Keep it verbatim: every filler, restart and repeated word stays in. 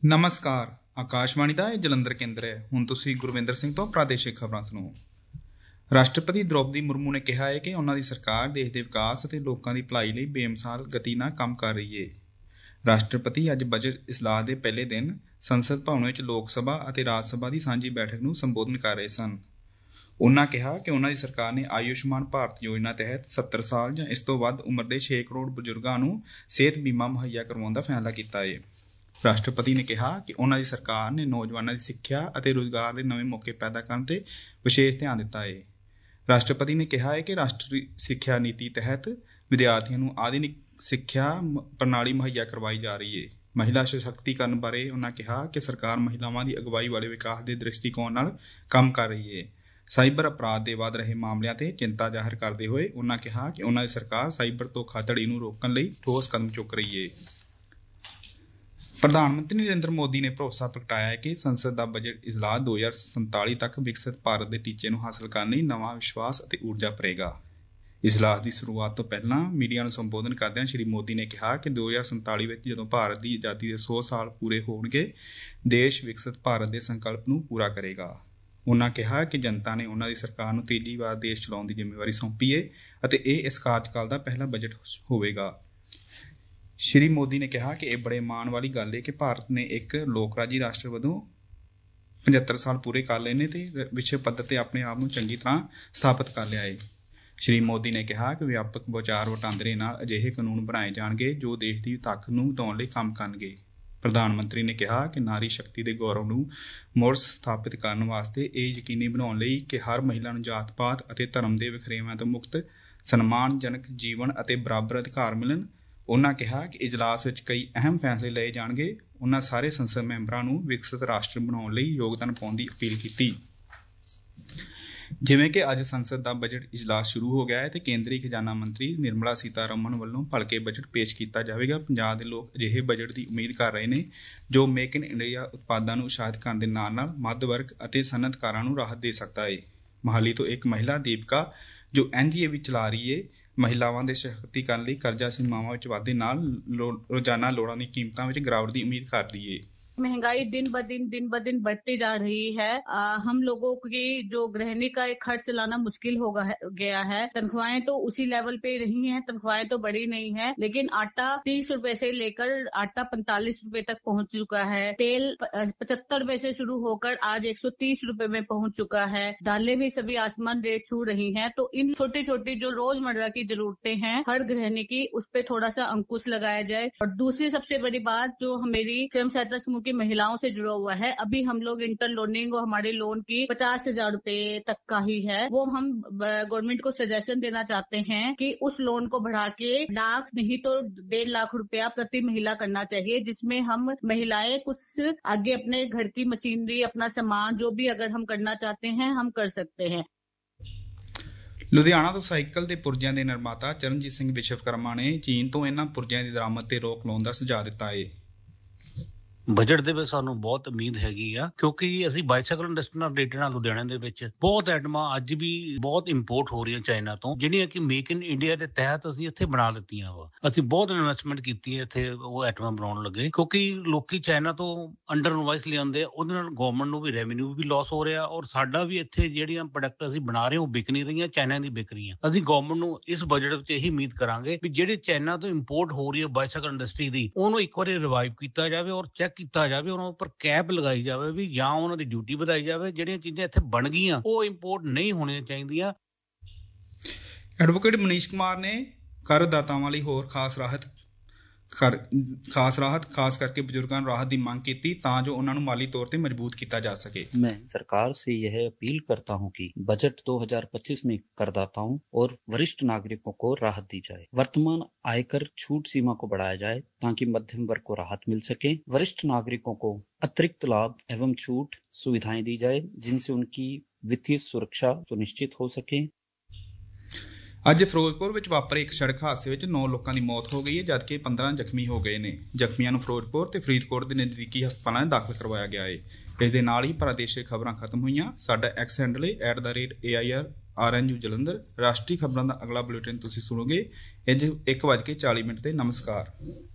ਨਮਸਕਾਰ। ਆਕਾਸ਼ਵਾਣੀ ਦਾ ਇਹ ਜਲੰਧਰ ਕੇਂਦਰ ਹੈ। ਹੁਣ ਤੁਸੀਂ ਗੁਰਵਿੰਦਰ ਸਿੰਘ ਤੋਂ ਪ੍ਰਾਦੇਸ਼ਿਕ ਖਬਰਾਂ ਸੁਣੋ। ਰਾਸ਼ਟਰਪਤੀ ਦ੍ਰੌਪਦੀ ਮੁਰਮੂ ਨੇ ਕਿਹਾ ਹੈ ਕਿ ਉਹਨਾਂ ਦੀ ਸਰਕਾਰ ਦੇਸ਼ ਦੇ ਵਿਕਾਸ ਅਤੇ ਲੋਕਾਂ ਦੀ ਭਲਾਈ ਲਈ ਬੇਮਿਸਾਲ ਗਤੀ ਨਾਲ ਕੰਮ ਕਰ ਰਹੀ ਹੈ। ਰਾਸ਼ਟਰਪਤੀ ਅੱਜ ਬਜਟ ਇਜਲਾਸ ਦੇ ਪਹਿਲੇ ਦਿਨ ਸੰਸਦ ਭਵਨ ਵਿੱਚ ਲੋਕ ਸਭਾ ਅਤੇ ਰਾਜ ਸਭਾ ਦੀ ਸਾਂਝੀ ਬੈਠਕ ਨੂੰ ਸੰਬੋਧਨ ਕਰ ਰਹੇ ਸਨ। ਉਨ੍ਹਾਂ ਕਿਹਾ ਕਿ ਉਹਨਾਂ ਦੀ ਸਰਕਾਰ ਨੇ ਆਯੁਸ਼ਮਾਨ ਭਾਰਤ ਯੋਜਨਾ ਤਹਿਤ ਸੱਤਰ ਸਾਲ ਜਾਂ ਇਸ ਤੋਂ ਵੱਧ ਉਮਰ ਦੇ ਛੇ ਕਰੋੜ ਬਜ਼ੁਰਗਾਂ ਨੂੰ ਸਿਹਤ ਬੀਮਾ ਮੁਹੱਈਆ ਕਰਵਾਉਣ ਦਾ ਫੈਸਲਾ ਕੀਤਾ ਹੈ। ਰਾਸ਼ਟਰਪਤੀ ਨੇ ਕਿਹਾ ਕਿ ਉਹਨਾਂ ਦੀ ਸਰਕਾਰ ਨੇ ਨੌਜਵਾਨਾਂ ਦੀ ਸਿੱਖਿਆ ਅਤੇ ਰੁਜ਼ਗਾਰ ਦੇ ਨਵੇਂ ਮੌਕੇ ਪੈਦਾ ਕਰਨ 'ਤੇ ਵਿਸ਼ੇਸ਼ ਧਿਆਨ ਦਿੱਤਾ ਹੈ। ਰਾਸ਼ਟਰਪਤੀ ਨੇ ਕਿਹਾ ਹੈ ਕਿ ਰਾਸ਼ਟਰੀ ਸਿੱਖਿਆ ਨੀਤੀ ਤਹਿਤ ਵਿਦਿਆਰਥੀਆਂ ਨੂੰ ਆਧੁਨਿਕ ਸਿੱਖਿਆ ਪ੍ਰਣਾਲੀ ਮੁਹੱਈਆ ਕਰਵਾਈ ਜਾ ਰਹੀ ਹੈ। ਮਹਿਲਾ ਸਸ਼ਕਤੀਕਰਨ ਬਾਰੇ ਉਹਨਾਂ ਕਿਹਾ ਕਿ ਸਰਕਾਰ ਮਹਿਲਾਵਾਂ ਦੀ ਅਗਵਾਈ ਵਾਲੇ ਵਿਕਾਸ ਦੇ ਦ੍ਰਿਸ਼ਟੀਕੋਣ ਨਾਲ ਕੰਮ ਕਰ ਰਹੀ ਹੈ। ਸਾਈਬਰ ਅਪਰਾਧ ਦੇ ਵੱਧ ਰਹੇ ਮਾਮਲਿਆਂ 'ਤੇ ਚਿੰਤਾ ਜ਼ਾਹਰ ਕਰਦੇ ਹੋਏ ਉਹਨਾਂ ਕਿਹਾ ਕਿ ਉਹਨਾਂ ਦੀ ਸਰਕਾਰ ਸਾਈਬਰ ਧੋਖਾਧੜੀ ਨੂੰ ਰੋਕਣ ਲਈ ਠੋਸ ਕਦਮ ਚੁੱਕ ਰਹੀ ਹੈ। ਪ੍ਰਧਾਨ ਮੰਤਰੀ ਨਰਿੰਦਰ ਮੋਦੀ ਨੇ ਭਰੋਸਾ ਪ੍ਰਗਟਾਇਆ ਹੈ ਕਿ ਸੰਸਦ ਦਾ ਬਜਟ ਇਜਲਾਸ ਦੋ ਹਜ਼ਾਰ ਸੰਤਾਲੀ ਤੱਕ ਵਿਕਸਿਤ ਭਾਰਤ ਦੇ ਟੀਚੇ ਨੂੰ ਹਾਸਲ ਕਰਨ ਲਈ ਨਵਾਂ ਵਿਸ਼ਵਾਸ ਅਤੇ ਊਰਜਾ ਭਰੇਗਾ। ਇਜਲਾਸ ਦੀ ਸ਼ੁਰੂਆਤ ਤੋਂ ਪਹਿਲਾਂ ਮੀਡੀਆ ਨੂੰ ਸੰਬੋਧਨ ਕਰਦਿਆਂ ਸ਼੍ਰੀ ਮੋਦੀ ਨੇ ਕਿਹਾ ਕਿ ਦੋ ਹਜ਼ਾਰ ਸੰਤਾਲੀ ਵਿੱਚ ਜਦੋਂ ਭਾਰਤ ਦੀ ਆਜ਼ਾਦੀ ਦੇ ਸੌ ਸਾਲ ਪੂਰੇ ਹੋਣਗੇ, ਦੇਸ਼ ਵਿਕਸਿਤ ਭਾਰਤ ਦੇ ਸੰਕਲਪ ਨੂੰ ਪੂਰਾ ਕਰੇਗਾ। ਉਨ੍ਹਾਂ ਕਿਹਾ ਕਿ ਜਨਤਾ ਨੇ ਉਨ੍ਹਾਂ ਦੀ ਸਰਕਾਰ ਨੂੰ ਤੀਜੀ ਵਾਰ ਦੇਸ਼ ਚਲਾਉਣ ਦੀ ਜ਼ਿੰਮੇਵਾਰੀ ਸੌਂਪੀ ਹੈ ਅਤੇ ਇਹ ਇਸ ਕਾਰਜਕਾਲ ਦਾ ਪਹਿਲਾ ਬਜਟ ਹੋਵੇਗਾ। ਸ਼੍ਰੀ ਮੋਦੀ ਨੇ ਕਿਹਾ ਕਿ ਇਹ ਬੜੇ ਮਾਣ ਵਾਲੀ ਗੱਲ ਹੈ ਕਿ ਭਾਰਤ ਨੇ ਇੱਕ ਲੋਕਰਾਜੀ ਰਾਸ਼ਟਰ ਵਜੋਂ ਪਝੱਤਰ ਸਾਲ ਪੂਰੇ ਕਰ ਲਏ ਨੇ ਅਤੇ ਵਿਸ਼ਵ ਪੱਧਰ 'ਤੇ ਆਪਣੇ ਆਪ ਨੂੰ ਚੰਗੀ ਤਰ੍ਹਾਂ ਸਥਾਪਿਤ ਕਰ ਲਿਆ ਹੈ। ਸ਼੍ਰੀ ਮੋਦੀ ਨੇ ਕਿਹਾ ਕਿ ਵਿਆਪਕ ਵਿਚਾਰ ਵਟਾਂਦਰੇ ਨਾਲ ਅਜਿਹੇ ਕਾਨੂੰਨ ਬਣਾਏ ਜਾਣਗੇ ਜੋ ਦੇਸ਼ ਦੀ ਤਾਕਤ ਨੂੰ ਵਧਾਉਣ ਲਈ ਕੰਮ ਕਰਨਗੇ। ਪ੍ਰਧਾਨ ਮੰਤਰੀ ਨੇ ਕਿਹਾ ਕਿ ਨਾਰੀ ਸ਼ਕਤੀ ਦੇ ਗੌਰਵ ਨੂੰ ਮੁੜ ਸਥਾਪਿਤ ਕਰਨ ਵਾਸਤੇ ਇਹ ਯਕੀਨੀ ਬਣਾਉਣ ਲਈ ਕਿ ਹਰ ਮਹਿਲਾ ਨੂੰ ਜਾਤ ਪਾਤ ਅਤੇ ਧਰਮ ਦੇ ਵਖਰੇਵਿਆਂ ਤੋਂ ਮੁਕਤ ਸਨਮਾਨਜਨਕ ਜੀਵਨ ਅਤੇ ਬਰਾਬਰ ਅਧਿਕਾਰ ਮਿਲਣ। ਉਨ੍ਹਾਂ ਕਿਹਾ ਕਿ ਇਜਲਾਸ ਵਿੱਚ ਕਈ ਅਹਿਮ ਫੈਸਲੇ ਲਏ ਜਾਣਗੇ। ਉਨ੍ਹਾਂ ਸਾਰੇ ਸੰਸਦ ਮੈਂਬਰਾਂ ਨੂੰ ਵਿਕਸਿਤ ਰਾਸ਼ਟਰ ਬਣਾਉਣ ਲਈ ਯੋਗਦਾਨ ਪਾਉਣ ਦੀ ਅਪੀਲ ਕੀਤੀ। ਜਿਵੇਂ ਕਿ ਅੱਜ ਸੰਸਦ ਦਾ ਬਜਟ ਇਜਲਾਸ ਸ਼ੁਰੂ ਹੋ ਗਿਆ ਹੈ ਅਤੇ ਕੇਂਦਰੀ ਖਜ਼ਾਨਾ ਮੰਤਰੀ ਨਿਰਮਲਾ ਸੀਤਾਰਮਨ ਵੱਲੋਂ ਭਲਕੇ ਬਜਟ ਪੇਸ਼ ਕੀਤਾ ਜਾਵੇਗਾ। ਪੰਜਾਬ ਦੇ ਲੋਕ ਅਜਿਹੇ ਬਜਟ ਦੀ ਉਮੀਦ ਕਰ ਰਹੇ ਨੇ ਜੋ ਮੇਕ ਇਨ ਇੰਡੀਆ ਉਤਪਾਦਾਂ ਨੂੰ ਉਤਸ਼ਾਹਿਤ ਕਰਨ ਦੇ ਨਾਲ ਨਾਲ ਮੱਧ ਵਰਗ ਅਤੇ ਸਨਅਤਕਾਰਾਂ ਨੂੰ ਰਾਹਤ ਦੇ ਸਕਦਾ ਹੈ। ਮੋਹਾਲੀ ਤੋਂ ਇੱਕ ਮਹਿਲਾ ਦੀਪਕਾ ਜੋ ਐਨ ਜੀ ਏ ਵੀ ਚਲਾ ਰਹੀ ਹੈ, ਮਹਿਲਾਵਾਂ ਦੇ ਸਸ਼ਕਤੀਕਰਨ ਲਈ ਕਰਜ਼ਾ ਸੀਮਾਵਾਂ ਵਿੱਚ ਵਾਧੇ ਨਾਲ ਰੋਜ਼ਾਨਾ ਲੋੜਾਂ ਦੀ ਕੀਮਤਾਂ ਵਿੱਚ ਗਿਰਾਵਟ ਦੀ ਉਮੀਦ ਕਰਦੀ ਹੈ। महंगाई दिन ब दिन दिन ब दिन बढ़ती जा रही है। आ, हम लोगों की जो गृहिणी का एक खर्च चलाना मुश्किल हो गया है। तनख्वाहें तो उसी लेवल पे रही हैं, तनख्वाहें तो बढ़ी नहीं है, लेकिन आटा तीस रुपए से लेकर आटा पैंतालीस रुपए तक पहुंच चुका है। तेल पचहत्तर रुपए से शुरू होकर आज एक सौ तीस रुपए में पहुंच चुका है। दालें भी सभी आसमान रेट छू रही हैं। तो इन छोटी छोटी जो रोजमर्रा की जरूरतें हैं हर गृहिणी की, उस पर थोड़ा सा अंकुश लगाया जाए। और दूसरी सबसे बड़ी बात जो मेरी स्वयं सहायता समूह की महिलाओं से जुड़ा हुआ है, अभी हम लोग इंटर लोनिंग और हमारे लोन की पचास हजार रुपए तक का ही है, वो हम गवर्नमेंट को सजेशन देना चाहते हैं कि उस लोन को बढ़ा के लाख नहीं तो डेढ़ लाख रुपया प्रति महिला करना चाहिए, जिसमें हम महिलाएं कुछ आगे अपने घर की मशीनरी, अपना सामान जो भी अगर हम करना चाहते हैं हम कर सकते हैं। ਲੁਧਿਆਣਾ ਤੋਂ ਸਾਈਕਲ ਦੇ ਪੁਰਜਿਆਂ ਦੇ ਨਿਰਮਾਤਾ ਚਰਨਜੀਤ ਸਿੰਘ ਵਿਸ਼ਵਕਰਮਾ ਨੇ ਚੀਨ ਤੋਂ ਇਹਨਾਂ ਪੁਰਜਿਆਂ ਦੀ ਦਰਾਮਦ ਤੇ ਰੋਕ ਲਾਉਣ ਦਾ ਸੁਝਾਅ ਦਿੱਤਾ ਹੈ। ਬਜਟ ਦੇ ਵਿੱਚ ਸਾਨੂੰ ਬਹੁਤ ਉਮੀਦ ਹੈਗੀ ਆ, ਕਿਉਂਕਿ ਅਸੀਂ ਬਾਈਸਾਈਕਲ ਇੰਡਸਟਰੀ ਨਾਲ ਰਿਲੇਟਡ ਆ। ਲੁਧਿਆਣਾ ਦੇ ਵਿੱਚ ਬਹੁਤ ਆਈਟਮਾਂ ਅੱਜ ਵੀ ਬਹੁਤ ਇੰਪੋਰਟ ਹੋ ਰਹੀਆਂ ਚਾਈਨਾ ਤੋਂ, ਜਿਹੜੀਆਂ ਕਿ ਮੇਕ ਇਨ ਇੰਡੀਆ ਦੇ ਤਹਿਤ ਅਸੀਂ ਇੱਥੇ ਬਣਾ ਲਿੱਤੀਆਂ ਵਾ। ਅਸੀਂ ਬਹੁਤ ਇਨਵੈਸਟਮੈਂਟ ਕੀਤੀ ਹੈ ਇੱਥੇ ਉਹ ਆਈਟਮਾਂ ਬਣਾਉਣ ਲੱਗੇ, ਕਿਉਂਕਿ ਲੋਕੀ ਚਾਈਨਾ ਤੋਂ ਅੰਡਰ ਇਨਵਾਇਸ ਲਿਆਉਂਦੇ ਆ, ਉਹਦੇ ਨਾਲ ਗਵਰਨਮੈਂਟ ਨੂੰ ਵੀ ਰੈਵਨਿਊ ਵੀ ਲਾਸ ਹੋ ਰਿਹਾ ਔਰ ਸਾਡਾ ਵੀ ਇੱਥੇ ਜਿਹੜੀਆਂ ਪ੍ਰੋਡਕਟ ਅਸੀਂ ਬਣਾ ਰਹੇ ਉਹ ਵਿਕ ਨਹੀਂ ਰਹੀਆਂ, ਚਾਈਨਾ ਦੀ ਵਿਕ ਰਹੀਆਂ। ਅਸੀਂ ਗਵਰਨਮੈਂਟ ਨੂੰ ਇਸ ਬਜਟ ਵਿੱਚ ਇਹੀ ਉਮੀਦ ਕਰਾਂਗੇ ਵੀ ਜਿਹੜੀ ਚਾਈਨਾ ਤੋਂ ਇੰਪੋਰਟ ਹੋ ਰਹੀ ਹੈ ਬਾਈਸਾਈਕਲ ਇੰਡਸਟਰੀ ਦੀ, ਉਹਨੂੰ ਇੱਕ ਵਾਰੀ ਰਿਵਾਈਵ ਕੀਤਾ ਜਾਵੇ ਔਰ ਚੈੱਕ ਕੀਤਾ ਜਾਵੇ, ਉਹਨਾਂ ਉੱਪਰ ਕੈਪ ਲਗਾਈ ਜਾਵੇ ਵੀ ਜਾਂ ਉਹਨਾਂ ਦੀ ਡਿਊਟੀ ਵਧਾਈ ਜਾਵੇ। ਜਿਹੜੀਆਂ ਚੀਜ਼ਾਂ ਇੱਥੇ ਬਣ ਗਈਆਂ ਉਹ ਇੰਪੋਰਟ ਨਹੀਂ ਹੋਣੀਆਂ ਚਾਹੀਦੀਆਂ। ਐਡਵੋਕੇਟ ਮਨੀਸ਼ ਕੁਮਾਰ ਨੇ ਕਰਦਾਤਾਵਾਂ ਲਈ ਹੋਰ ਖਾਸ ਰਾਹਤ ਕਰ ਖਾਸ ਰਾਹਤ ਖਾਸ करके बुजुर्गों ਨੂੰ राहत की मांग की ताकि उन्हें माली तौर पर मजबूत किया जा सके। मैं सरकार से यह अपील करता हूं कि बजट दो हज़ार पच्चीस में करदाताओं और वरिष्ठ नागरिकों को राहत दी जाए। वर्तमान आयकर छूट सीमा को बढ़ाया जाए ताकि मध्यम वर्ग को राहत मिल सके। वरिष्ठ नागरिकों को अतिरिक्त लाभ एवं छूट सुविधाएं दी जाए जिनसे उनकी वित्तीय सुरक्षा सुनिश्चित हो सके। ਅੱਜ ਫਿਰੋਜ਼ਪੁਰ ਵਿੱਚ ਵਾਪਰੇ ਇੱਕ ਸੜਕ ਹਾਦਸੇ ਵਿੱਚ ਨੌ ਲੋਕਾਂ ਦੀ ਮੌਤ ਹੋ ਗਈ ਹੈ, ਜਦਕਿ ਪੰਦਰਾਂ ਜ਼ਖਮੀ ਹੋ ਗਏ ਨੇ। ਜ਼ਖਮੀਆਂ ਨੂੰ ਫਿਰੋਜ਼ਪੁਰ ਤੇ ਫਰੀਦਕੋਟ ਦੇ ਨਜ਼ਦੀਕੀ ਹਸਪਤਾਲਾਂ ਵਿੱਚ ਦਾਖਲ ਕਰਵਾਇਆ ਗਿਆ ਹੈ। ਇਸ ਦੇ ਨਾਲ ਹੀ ਪ੍ਰਾਦੇਸ਼ਿਕ ਖਬਰਾਂ ਖਤਮ ਹੋਈਆਂ। ਸਾਡਾ ਐਕਸ ਹੈਂਡਲ ਹੈ at the rate A I R R N U Jalandhar. ਰਾਸ਼ਟਰੀ ਖਬਰਾਂ ਦਾ ਅਗਲਾ ਬੁਲੇਟਿਨ ਤੁਸੀਂ ਸੁਣੋਗੇ ਅੱਜ ਇੱਕ ਵੱਜ ਕੇ ਚਾਲੀ ਮਿੰਟ ਤੇ। ਨਮਸਕਾਰ।